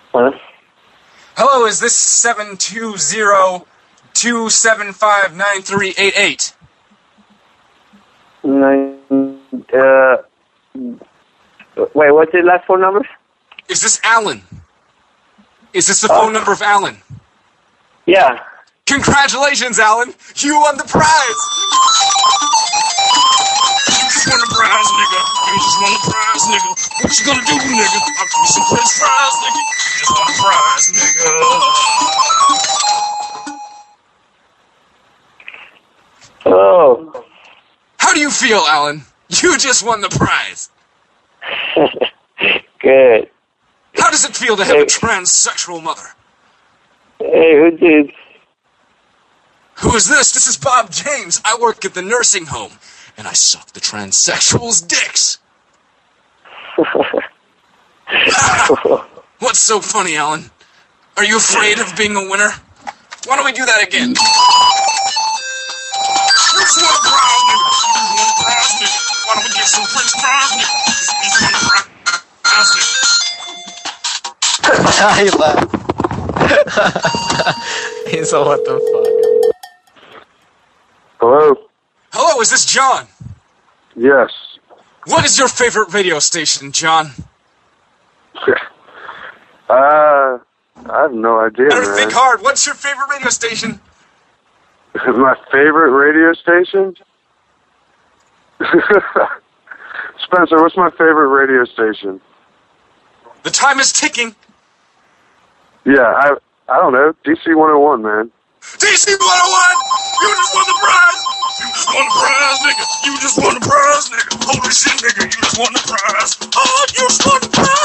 Hello? Hello, is this 720-275-9388? Wait, what's the last 4 numbers? Is this Alan? Is this the phone number of Alan? Yeah. Congratulations, Alan! You won the prize! You just won the prize, nigga. You just won the prize, nigga. What you gonna do, nigga? I'll give you some French fries, nigga. You just won the prize, nigga. Oh. How do you feel, Alan? You just won the prize. Good. How does it feel to have a transsexual mother? Hey, who's this? Who is this? This is Bob James. I work at the nursing home, and I suck the transsexuals' dicks. What's so funny, Alan? Are you afraid of being a winner? Why don't we do that again? You just won a prize, nigga. You just won a prize, nigga. Why don't we get some French fries, nigga? You just won a prize, nigga. He laughed. He's like, what the fuck? Hello? Hello, is this John? Yes. What is your favorite radio station, John? I have no idea, Better man. think hard. What's your favorite radio station? My favorite radio station? Spencer, what's my favorite radio station? The time is ticking. Yeah, I don't know. DC 101, man. DC 101! You just won the prize! You just won the prize, nigga! You just won the prize, nigga! Holy shit, nigga! You just won the prize! Oh, you just won the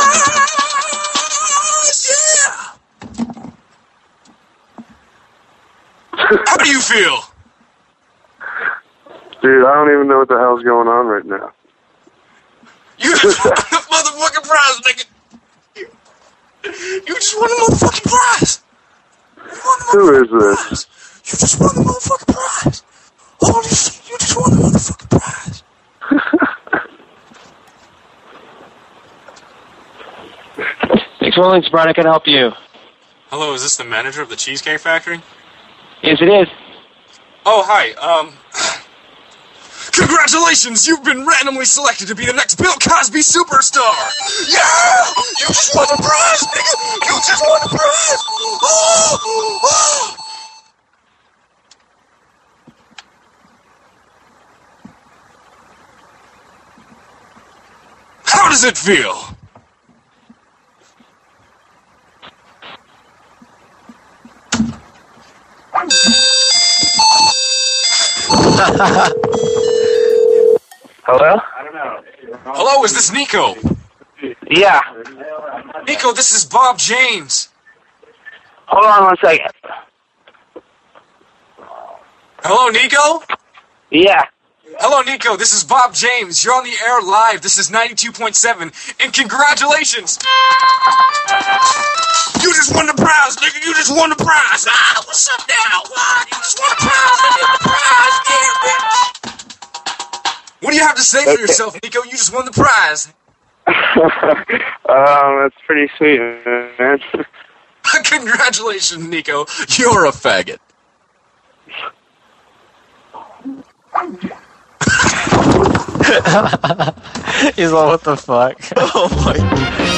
prize! Yeah! How do you feel? Dude, I don't even know what the hell's going on right now. You just won the motherfucking prize, nigga! You just won the motherfucking prize! Who is this? You just won the motherfucking prize! Holy shit, you just won the motherfucking prize! Thanks for holding, Sprite. I can help you. Hello, is this the manager of the Cheesecake Factory? Yes, it is. Oh, hi, Congratulations! You've been randomly selected to be the next Bill Cosby superstar! Yeah! You just won the prize, nigga! You just won the prize! Oh! Oh! How does it feel? Hello? Hello, is this Nico? Yeah. Nico, this is Bob James. Hold on 1 second. Hello, Nico? Yeah. Hello, Nico. This is Bob James. You're on the air live. This is 92.7. And congratulations! You just won the prize, nigga. You just won the prize. Ah, what's up now? What? You just won the prize. I did the prize. Yeah, bitch. What do you have to say for yourself, Nico? You just won the prize. That's pretty sweet, man. Congratulations, Nico. You're a faggot. He's like, what the fuck? Oh my God.